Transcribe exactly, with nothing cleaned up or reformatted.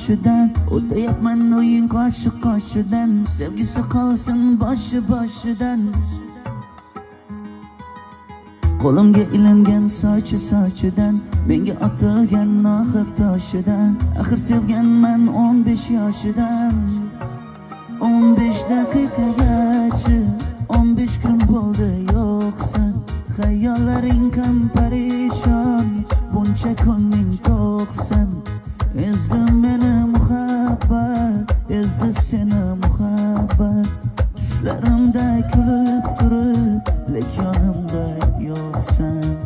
boshidan o'tayapman o'yin qoshi qoshidan sevgisi qolsin boshi boshidan qo'limga ilingan sochi sochidan menga otilgan nohaq toshidan axir sevganman o'n besh yoshidan o'n besh daqiqagacha o'n besh kun bo'ldi yo'qsan xayollaring ham parishon buncha ko'ngling to'qsan ezdi meni muhabbat ezdi seni muhabbat tushlarimda kulib turib lek yonimda yo'qsan